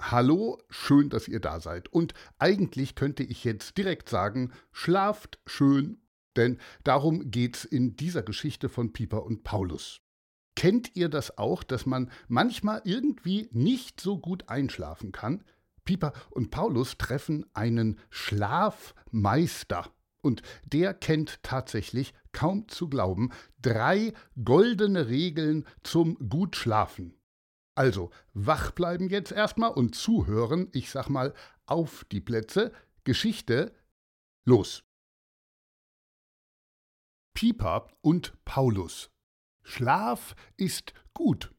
Hallo, schön, dass ihr da seid. Und eigentlich könnte ich jetzt direkt sagen, schlaft schön, denn darum geht's in dieser Geschichte von Piper und Paulus. Kennt ihr das auch, dass man manchmal irgendwie nicht so gut einschlafen kann? Piper und Paulus treffen einen Schlafmeister. Und der kennt tatsächlich, kaum zu glauben, 3 goldene Regeln zum Gutschlafen. Also, wach bleiben jetzt erstmal und zuhören. Ich sag mal, auf die Plätze. Geschichte, los. Piper und Paulus. Schlaf ist gut.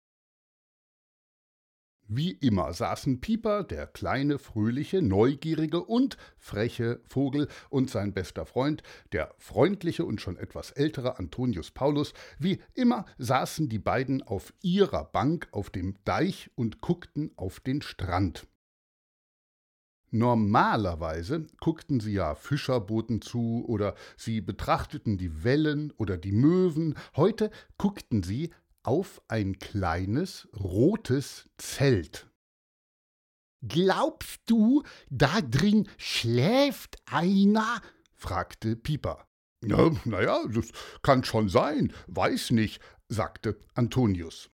Wie immer saßen Piper, der kleine, fröhliche, neugierige und freche Vogel, und sein bester Freund, der freundliche und schon etwas ältere Antonius Paulus, wie immer saßen die beiden auf ihrer Bank auf dem Deich und guckten auf den Strand. Normalerweise guckten sie ja Fischerbooten zu oder sie betrachteten die Wellen oder die Möwen. Heute guckten sie auf ein kleines rotes Zelt. »Glaubst du, da drin schläft einer?« fragte Piper. »Ja, naja, das kann schon sein, weiß nicht«, sagte Antonius.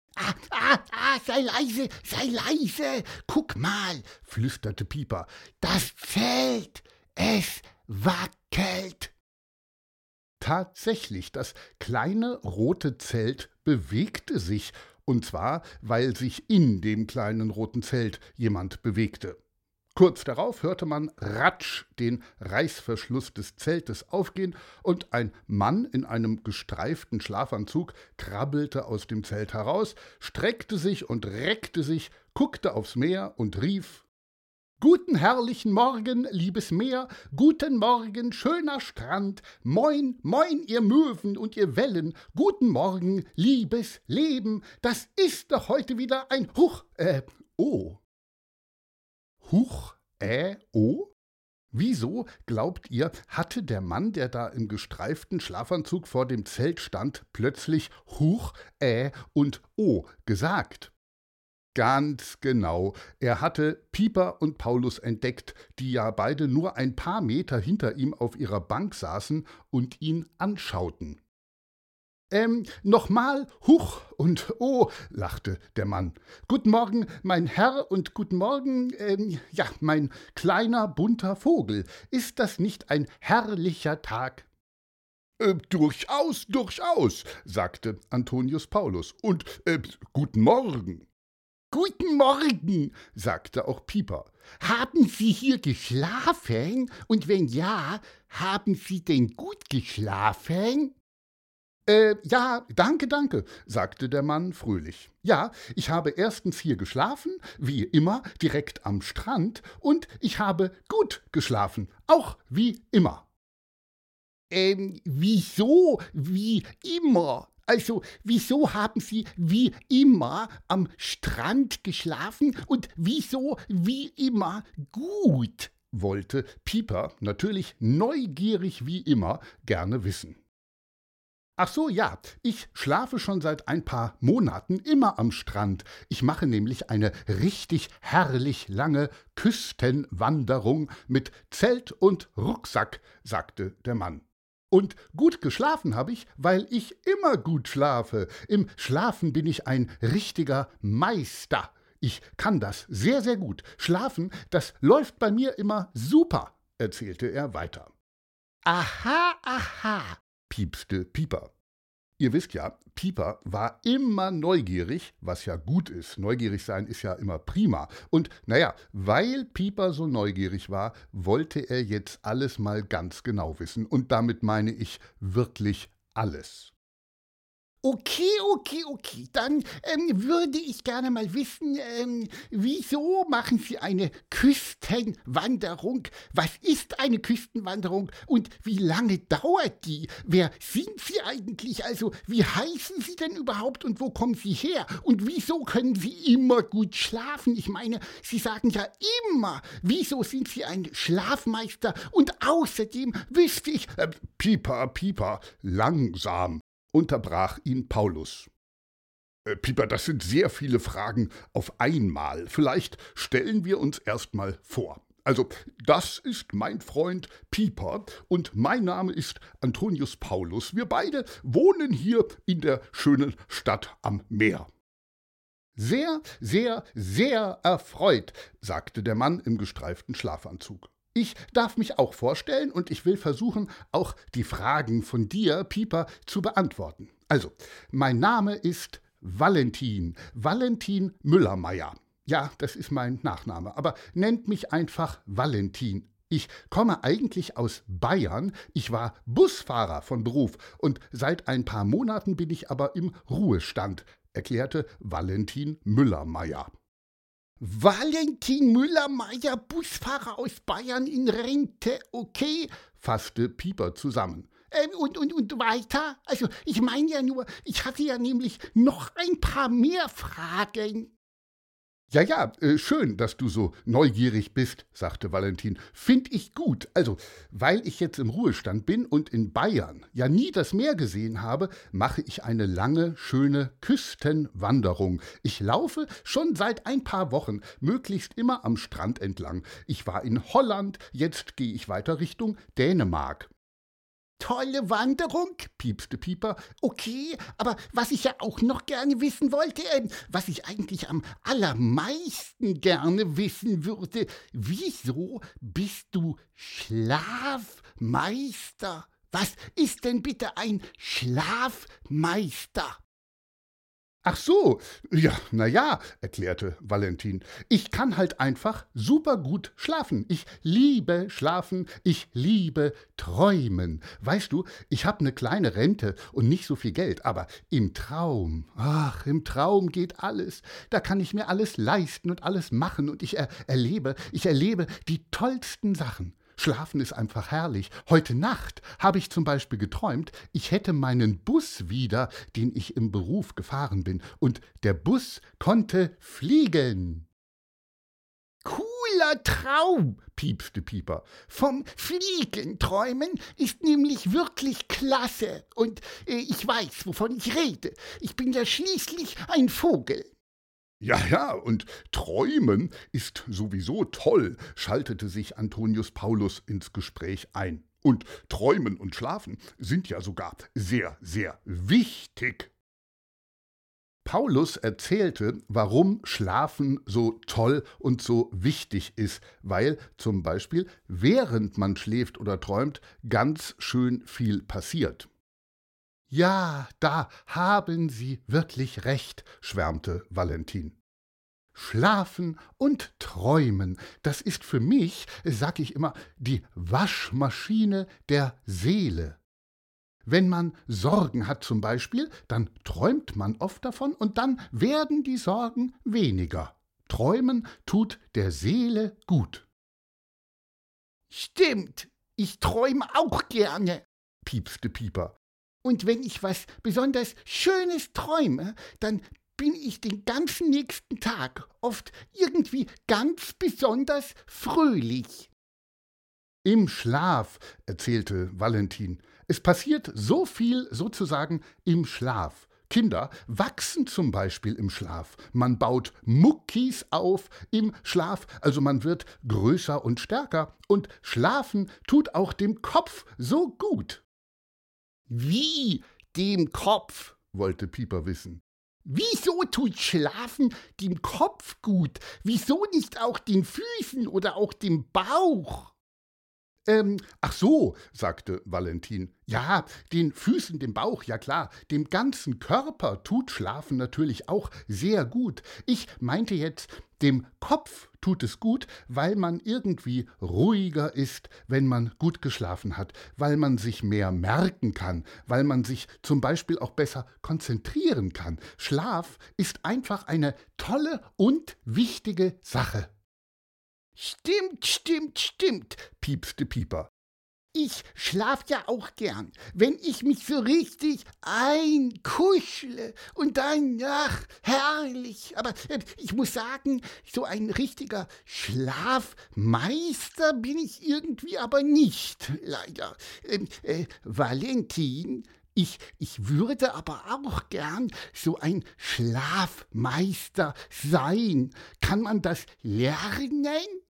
Sei leise, guck mal«, flüsterte Piper, »das Zelt, es wackelt.« Tatsächlich, das kleine rote Zelt bewegte sich, und zwar, weil sich in dem kleinen roten Zelt jemand bewegte. Kurz darauf hörte man ratsch den Reißverschluss des Zeltes aufgehen, und ein Mann in einem gestreiften Schlafanzug krabbelte aus dem Zelt heraus, streckte sich und reckte sich, guckte aufs Meer und rief: »Guten herrlichen Morgen, liebes Meer, guten Morgen, schöner Strand, moin, moin, ihr Möwen und ihr Wellen, guten Morgen, liebes Leben, das ist doch heute wieder ein Oh. Huch, oh? Wieso, glaubt ihr, hatte der Mann, der da im gestreiften Schlafanzug vor dem Zelt stand, plötzlich Huch, und Oh gesagt? Ganz genau, er hatte Piper und Paulus entdeckt, die ja beide nur ein paar Meter hinter ihm auf ihrer Bank saßen und ihn anschauten. Nochmal, Huch und Oh, lachte der Mann. »Guten Morgen, mein Herr, und guten Morgen, mein kleiner, bunter Vogel. Ist das nicht ein herrlicher Tag?« Durchaus, sagte Antonius Paulus, und guten Morgen.« »Guten Morgen«, sagte auch Piper. »Haben Sie hier geschlafen? Und wenn ja, haben Sie denn gut geschlafen?« Ja, danke«, sagte der Mann fröhlich. »Ja, ich habe erstens hier geschlafen, wie immer, direkt am Strand, und ich habe gut geschlafen, auch wie immer.« Wieso wie immer? Also, wieso haben Sie wie immer am Strand geschlafen und wieso wie immer gut?«, wollte Piper, natürlich neugierig wie immer, gerne wissen. »Ach so, ja, ich schlafe schon seit ein paar Monaten immer am Strand. Ich mache nämlich eine richtig herrlich lange Küstenwanderung mit Zelt und Rucksack«, sagte der Mann. »Und gut geschlafen habe ich, weil ich immer gut schlafe. Im Schlafen bin ich ein richtiger Meister. Ich kann das sehr, sehr gut. Schlafen, das läuft bei mir immer super«, erzählte er weiter. Aha, piepste Piper. Ihr wisst ja, Piper war immer neugierig, was ja gut ist. Neugierig sein ist ja immer prima. Und naja, weil Piper so neugierig war, wollte er jetzt alles mal ganz genau wissen. Und damit meine ich wirklich alles. Okay. Dann würde ich gerne mal wissen, wieso machen Sie eine Küstenwanderung? Was ist eine Küstenwanderung und wie lange dauert die? Wer sind Sie eigentlich? Also, wie heißen Sie denn überhaupt und wo kommen Sie her? Und wieso können Sie immer gut schlafen? Ich meine, Sie sagen ja immer. Wieso sind Sie ein Schlafmeister? Und außerdem wüsste ich... Piper, langsam, unterbrach ihn Paulus. Pieper, das sind sehr viele Fragen auf einmal. Vielleicht stellen wir uns erst mal vor. Also, das ist mein Freund Pieper und mein Name ist Antonius Paulus. Wir beide wohnen hier in der schönen Stadt am Meer. Sehr, sehr, sehr erfreut, sagte der Mann im gestreiften Schlafanzug. Ich darf mich auch vorstellen und ich will versuchen, auch die Fragen von dir, Pieper, zu beantworten. Also, mein Name ist Valentin Müller-Meyer. Ja, das ist mein Nachname, aber nennt mich einfach Valentin. Ich komme eigentlich aus Bayern, ich war Busfahrer von Beruf und seit ein paar Monaten bin ich aber im Ruhestand, erklärte Valentin Müller-Meyer. Valentin Müller-Meyer, Busfahrer aus Bayern in Rente, okay, fasste Pieper zusammen. Und weiter? Also, ich meine ja nur, ich hatte ja nämlich noch ein paar mehr Fragen. Ja, schön, dass du so neugierig bist, sagte Valentin. Find ich gut. Also, weil ich jetzt im Ruhestand bin und in Bayern ja nie das Meer gesehen habe, mache ich eine lange, schöne Küstenwanderung. Ich laufe schon seit ein paar Wochen, möglichst immer am Strand entlang. Ich war in Holland, jetzt gehe ich weiter Richtung Dänemark. Tolle Wanderung, piepste Pieper. Okay, aber was ich ja auch noch gerne wissen wollte, was ich eigentlich am allermeisten gerne wissen würde, wieso bist du Schlafmeister? Was ist denn bitte ein Schlafmeister? Ach so, ja, na ja, erklärte Valentin. Ich kann halt einfach super gut schlafen. Ich liebe schlafen, ich liebe träumen. Weißt du, ich habe eine kleine Rente und nicht so viel Geld, aber im Traum geht alles. Da kann ich mir alles leisten und alles machen und ich erlebe die tollsten Sachen. Schlafen ist einfach herrlich. Heute Nacht habe ich zum Beispiel geträumt, ich hätte meinen Bus wieder, den ich im Beruf gefahren bin, und der Bus konnte fliegen. Cooler Traum, piepste Pieper. Vom Fliegen träumen ist nämlich wirklich klasse. Und ich weiß, wovon ich rede. Ich bin ja schließlich ein Vogel. Ja, und träumen ist sowieso toll, schaltete sich Antonius Paulus ins Gespräch ein. Und träumen und schlafen sind ja sogar sehr, sehr wichtig. Paulus erzählte, warum Schlafen so toll und so wichtig ist, weil zum Beispiel, während man schläft oder träumt, ganz schön viel passiert. Ja, da haben Sie wirklich recht, schwärmte Valentin. Schlafen und träumen, das ist für mich, sag ich immer, die Waschmaschine der Seele. Wenn man Sorgen hat zum Beispiel, dann träumt man oft davon und dann werden die Sorgen weniger. Träumen tut der Seele gut. Stimmt, ich träume auch gerne, piepste Pieper. Und wenn ich was besonders Schönes träume, dann bin ich den ganzen nächsten Tag oft irgendwie ganz besonders fröhlich. Im Schlaf, erzählte Valentin, es passiert so viel sozusagen im Schlaf. Kinder wachsen zum Beispiel im Schlaf. Man baut Muckis auf im Schlaf, also man wird größer und stärker. Und Schlafen tut auch dem Kopf so gut. Wie dem Kopf, wollte Pieper wissen. Wieso tut Schlafen dem Kopf gut? Wieso nicht auch den Füßen oder auch dem Bauch? Ach so, sagte Valentin. Ja, den Füßen, dem Bauch, ja klar, dem ganzen Körper tut Schlafen natürlich auch sehr gut. Ich meinte jetzt, dem Kopf tut es gut, weil man irgendwie ruhiger ist, wenn man gut geschlafen hat, weil man sich mehr merken kann, weil man sich zum Beispiel auch besser konzentrieren kann. Schlaf ist einfach eine tolle und wichtige Sache. Stimmt, piepste Pieper. Ich schlaf ja auch gern, wenn ich mich so richtig einkuschle und dann, ach, herrlich. Aber ich muss sagen, so ein richtiger Schlafmeister bin ich irgendwie aber nicht, leider. Valentin, Ich würde aber auch gern so ein Schlafmeister sein. Kann man das lernen?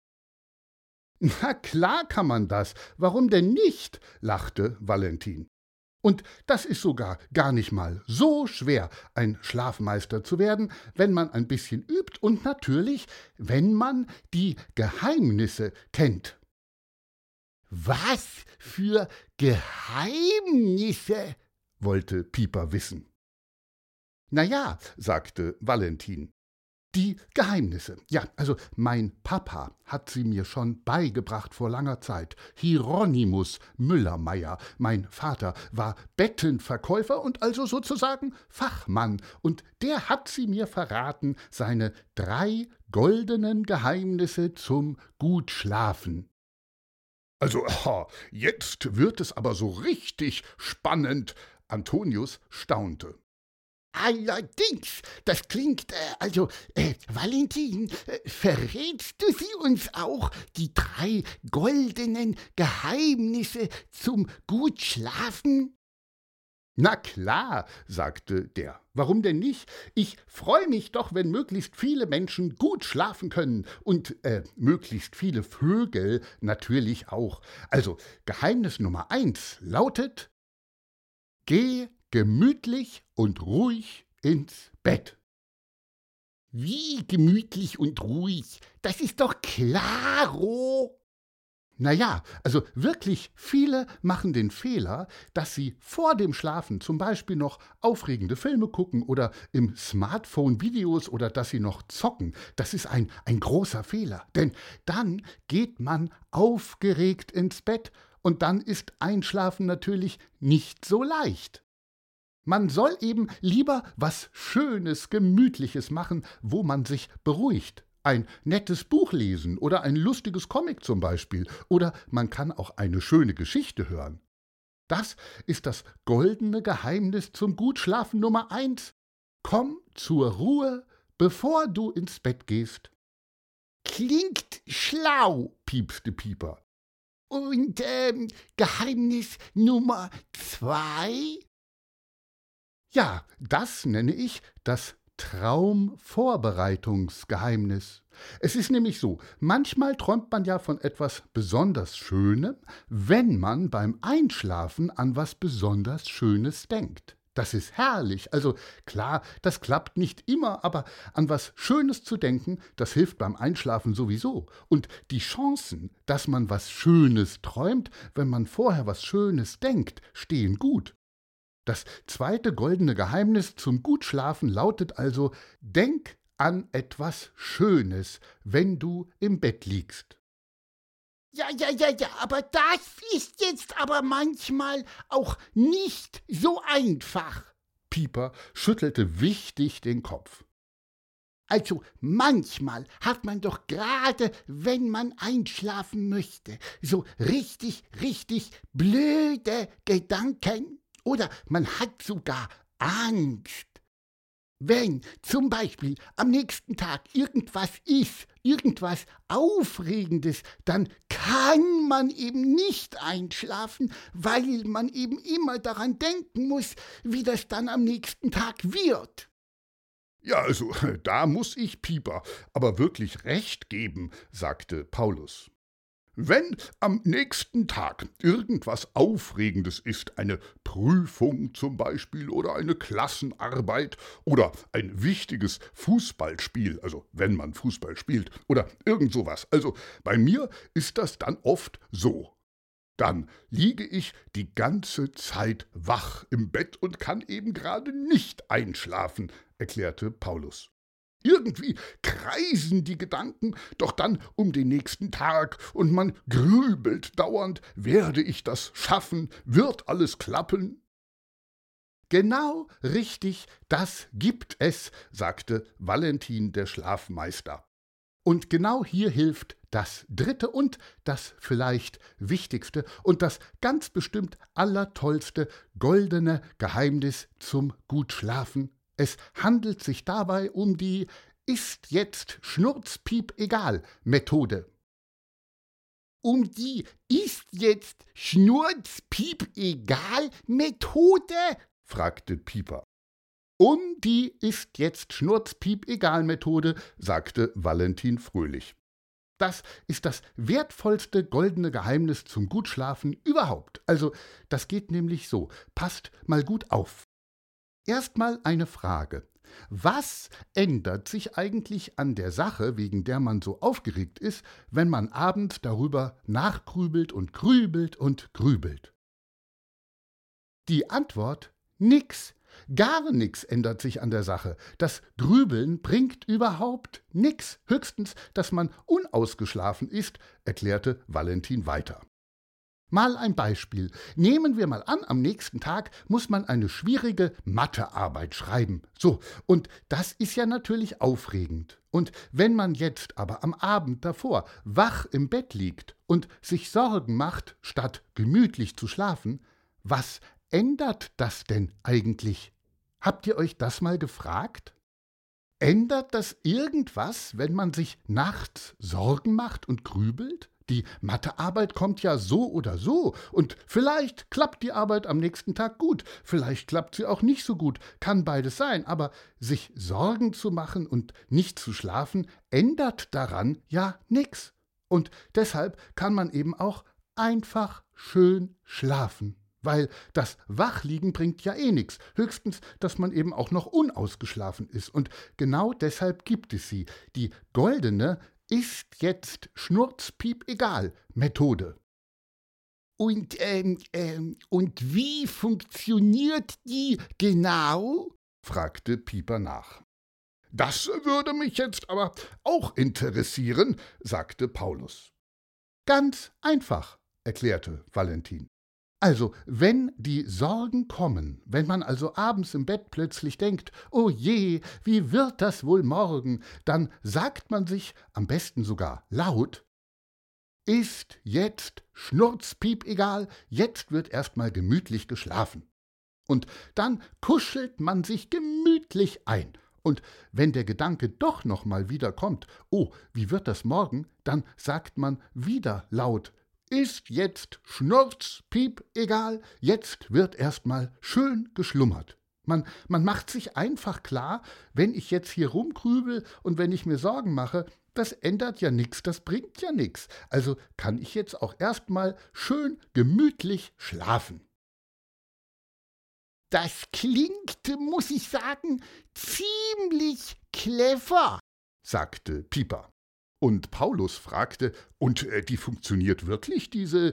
Na klar kann man das. Warum denn nicht? Lachte Valentin. Und das ist sogar gar nicht mal so schwer, ein Schlafmeister zu werden, wenn man ein bisschen übt und natürlich, wenn man die Geheimnisse kennt. Was für Geheimnisse? Wollte Pieper wissen. Na ja, sagte Valentin. Die Geheimnisse. Ja, also mein Papa hat sie mir schon beigebracht vor langer Zeit. Hieronymus Müllermeier. Mein Vater war Bettenverkäufer und also sozusagen Fachmann. Und der hat sie mir verraten, seine 3 goldenen Geheimnisse zum Gutschlafen. Also, jetzt wird es aber so richtig spannend. Antonius staunte. Allerdings, das klingt, Valentin, verrätst du sie uns auch, die 3 goldenen Geheimnisse zum Gutschlafen? Na klar, sagte der. Warum denn nicht? Ich freue mich doch, wenn möglichst viele Menschen gut schlafen können und möglichst viele Vögel natürlich auch. Also, Geheimnis Nummer 1 lautet: Geh gemütlich und ruhig ins Bett. Wie gemütlich und ruhig? Das ist doch klaro. Na ja, also wirklich viele machen den Fehler, dass sie vor dem Schlafen zum Beispiel noch aufregende Filme gucken oder im Smartphone Videos oder dass sie noch zocken. Das ist ein großer Fehler, denn dann geht man aufgeregt ins Bett und dann ist Einschlafen natürlich nicht so leicht. Man soll eben lieber was Schönes, Gemütliches machen, wo man sich beruhigt. Ein nettes Buch lesen oder ein lustiges Comic zum Beispiel. Oder man kann auch eine schöne Geschichte hören. Das ist das goldene Geheimnis zum Gutschlafen Nummer 1. Komm zur Ruhe, bevor du ins Bett gehst. Klingt schlau, piepste Pieper. Und Geheimnis Nummer 2? Ja, das nenne ich das Traumvorbereitungsgeheimnis. Es ist nämlich so, manchmal träumt man ja von etwas besonders Schönem, wenn man beim Einschlafen an was besonders Schönes denkt. Das ist herrlich. Also klar, das klappt nicht immer, aber an was Schönes zu denken, das hilft beim Einschlafen sowieso. Und die Chancen, dass man was Schönes träumt, wenn man vorher was Schönes denkt, stehen gut. Das 2. goldene Geheimnis zum Gutschlafen lautet also: Denk an etwas Schönes, wenn du im Bett liegst. Ja, aber das ist jetzt aber manchmal auch nicht so einfach. Pieper schüttelte wichtig den Kopf. Also manchmal hat man doch gerade, wenn man einschlafen möchte, so richtig blöde Gedanken. Oder man hat sogar Angst. Wenn zum Beispiel am nächsten Tag irgendwas ist, irgendwas Aufregendes, dann kann man eben nicht einschlafen, weil man eben immer daran denken muss, wie das dann am nächsten Tag wird. Ja, also, da muss ich Pieper aber wirklich recht geben, sagte Paulus. Wenn am nächsten Tag irgendwas Aufregendes ist, eine Prüfung zum Beispiel oder eine Klassenarbeit oder ein wichtiges Fußballspiel, also wenn man Fußball spielt oder irgend sowas, also bei mir ist das dann oft so. Dann liege ich die ganze Zeit wach im Bett und kann eben gerade nicht einschlafen, erklärte Paulus. Irgendwie kreisen die Gedanken doch dann um den nächsten Tag und man grübelt dauernd, werde ich das schaffen, wird alles klappen? Genau richtig, das gibt es, sagte Valentin der Schlafmeister. Und genau hier hilft das 3. und das vielleicht wichtigste und das ganz bestimmt allertollste goldene Geheimnis zum Gutschlafen. Es handelt sich dabei um die Ist jetzt Schnurzpiep egal Methode. Um die ist jetzt Schnurzpiep-Egal-Methode? fragte Pieper. Um die ist jetzt Schnurzpiep-Egal-Methode, sagte Valentin fröhlich. Das ist das wertvollste goldene Geheimnis zum Gutschlafen überhaupt. Also, das geht nämlich so. Passt mal gut auf. Erstmal eine Frage. Was ändert sich eigentlich an der Sache, wegen der man so aufgeregt ist, wenn man abends darüber nachgrübelt und grübelt und grübelt? Die Antwort: nix. Gar nichts ändert sich an der Sache. Das Grübeln bringt überhaupt nix. Höchstens, dass man unausgeschlafen ist, erklärte Valentin weiter. Mal ein Beispiel. Nehmen wir mal an, am nächsten Tag muss man eine schwierige Mathearbeit schreiben. So, und das ist ja natürlich aufregend. Und wenn man jetzt aber am Abend davor wach im Bett liegt und sich Sorgen macht, statt gemütlich zu schlafen, was ändert das denn eigentlich? Habt ihr euch das mal gefragt? Ändert das irgendwas, wenn man sich nachts Sorgen macht und grübelt? Die Mathearbeit kommt ja so oder so, und vielleicht klappt die Arbeit am nächsten Tag gut, vielleicht klappt sie auch nicht so gut, kann beides sein, aber sich Sorgen zu machen und nicht zu schlafen, ändert daran ja nichts. Und deshalb kann man eben auch einfach schön schlafen. Weil das Wachliegen bringt ja eh nichts, höchstens, dass man eben auch noch unausgeschlafen ist. Und genau deshalb gibt es sie, die goldene ist jetzt Schnurzpiep-Egal Methode. Und wie funktioniert die genau? Fragte Pieper nach. Das würde mich jetzt aber auch interessieren, sagte Paulus. Ganz einfach, erklärte Valentin. Also, wenn die Sorgen kommen, wenn man also abends im Bett plötzlich denkt, oh je, wie wird das wohl morgen, dann sagt man sich, am besten sogar laut, ist jetzt Schnurzpiep egal, jetzt wird erstmal gemütlich geschlafen. Und dann kuschelt man sich gemütlich ein. Und wenn der Gedanke doch noch mal wieder kommt, oh, wie wird das morgen, dann sagt man wieder laut, ist jetzt Schnurzpiep egal, jetzt wird erstmal schön geschlummert. Man macht sich einfach klar, wenn ich jetzt hier rumgrübel und wenn ich mir Sorgen mache, das ändert ja nichts, das bringt ja nichts. Also kann ich jetzt auch erstmal schön gemütlich schlafen. Das klingt, muss ich sagen, ziemlich clever, sagte Pieper. Und Paulus fragte, und die funktioniert wirklich, diese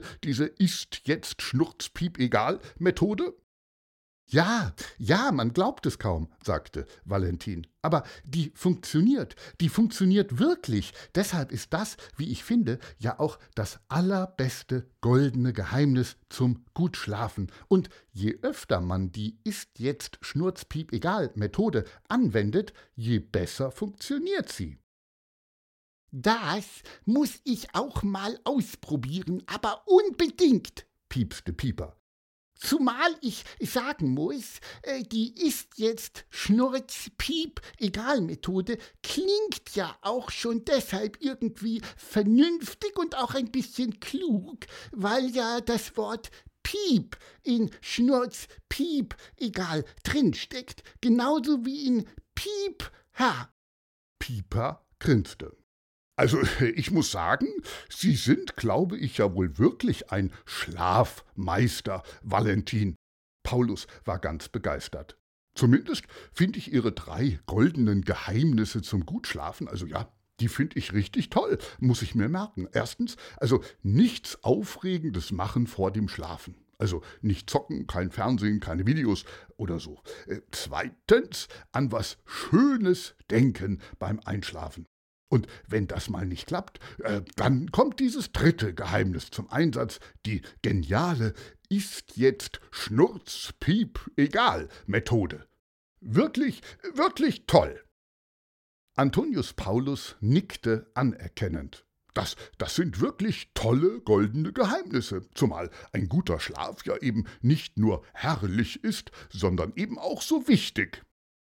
Ist-Jetzt-Schnurzpiep-Egal-Methode? Ja, man glaubt es kaum, sagte Valentin. Aber die funktioniert wirklich. Deshalb ist das, wie ich finde, ja auch das allerbeste goldene Geheimnis zum Gutschlafen. Und je öfter man die Ist-Jetzt-Schnurzpiep-Egal-Methode anwendet, je besser funktioniert sie. Das muss ich auch mal ausprobieren, aber unbedingt, piepste Pieper. Zumal ich sagen muss, die ist jetzt Schnurzpiep-Egal-Methode klingt ja auch schon deshalb irgendwie vernünftig und auch ein bisschen klug, weil ja das Wort Piep in Schnurzpiep-Egal drinsteckt, genauso wie in Piep-Ha. Pieper grinste. Also, ich muss sagen, Sie sind, glaube ich, ja wohl wirklich ein Schlafmeister, Valentin. Paulus war ganz begeistert. Zumindest finde ich Ihre 3 goldenen Geheimnisse zum Gutschlafen, also ja, die finde ich richtig toll, muss ich mir merken. Erstens, also nichts Aufregendes machen vor dem Schlafen. Also nicht zocken, kein Fernsehen, keine Videos oder so. Zweitens, an was Schönes denken beim Einschlafen. Und wenn das mal nicht klappt, dann kommt dieses 3. Geheimnis zum Einsatz, die geniale Ist jetzt Schnurzpiep-Egal-Methode. Wirklich, wirklich toll. Antonius Paulus nickte anerkennend. Das sind wirklich tolle goldene Geheimnisse, zumal ein guter Schlaf ja eben nicht nur herrlich ist, sondern eben auch so wichtig.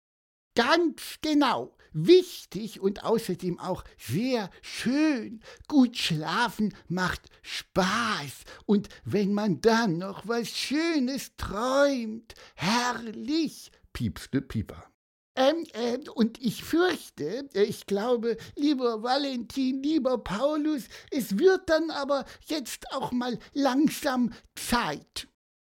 Ganz genau. Wichtig und außerdem auch sehr schön. Gut schlafen macht Spaß. Und wenn man dann noch was Schönes träumt, herrlich, piepste Pieper. Und ich fürchte, ich glaube, lieber Valentin, lieber Paulus, es wird dann aber jetzt auch mal langsam Zeit.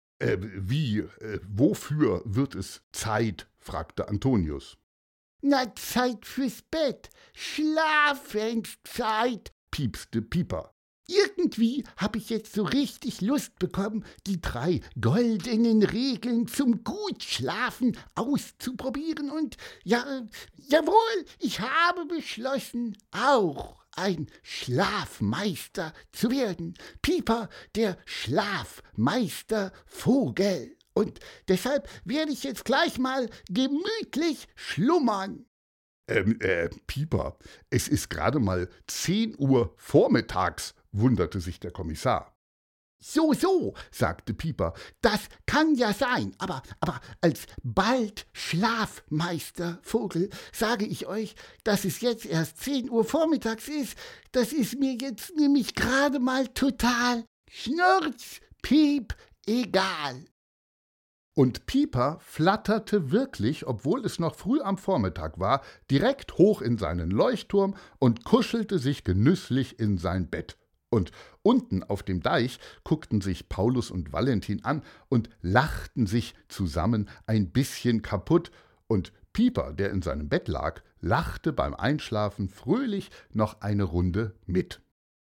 Wofür wird es Zeit? Fragte Antonius. Na, Zeit fürs Bett, Schlafenszeit, Piepste Pieper. Irgendwie habe ich jetzt so richtig Lust bekommen, die 3 goldenen Regeln zum Gutschlafen auszuprobieren und jawohl, ich habe beschlossen, auch ein Schlafmeister zu werden. Pieper, der Schlafmeistervogel. Und deshalb werde ich jetzt gleich mal gemütlich schlummern. Pieper, es ist gerade mal 10 Uhr vormittags, wunderte sich der Kommissar. So, sagte Pieper, das kann ja sein, aber als bald Schlafmeistervogel sage ich euch, dass es jetzt erst 10 Uhr vormittags ist, das ist mir jetzt nämlich gerade mal total Schnurz, Piep, egal. Und Pieper flatterte wirklich, obwohl es noch früh am Vormittag war, direkt hoch in seinen Leuchtturm und kuschelte sich genüsslich in sein Bett. Und unten auf dem Deich guckten sich Paulus und Valentin an und lachten sich zusammen ein bisschen kaputt, und Pieper, der in seinem Bett lag, lachte beim Einschlafen fröhlich noch eine Runde mit.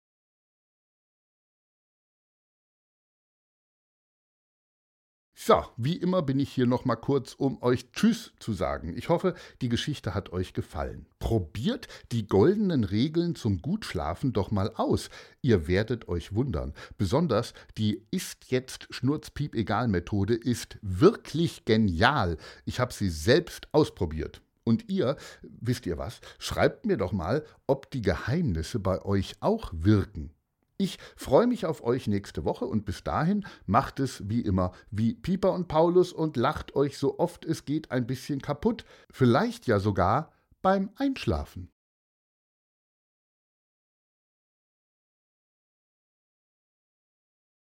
So, wie immer bin ich hier noch mal kurz, um euch Tschüss zu sagen. Ich hoffe, die Geschichte hat euch gefallen. Probiert die goldenen Regeln zum Gutschlafen doch mal aus. Ihr werdet euch wundern. Besonders die Ist-Jetzt-Schnurz-Piep-Egal-Methode ist wirklich genial. Ich habe sie selbst ausprobiert. Und ihr, wisst ihr was, schreibt mir doch mal, ob die Geheimnisse bei euch auch wirken. Ich freue mich auf euch nächste Woche und bis dahin macht es wie immer wie Pieper und Paulus und lacht euch so oft es geht ein bisschen kaputt, vielleicht ja sogar beim Einschlafen.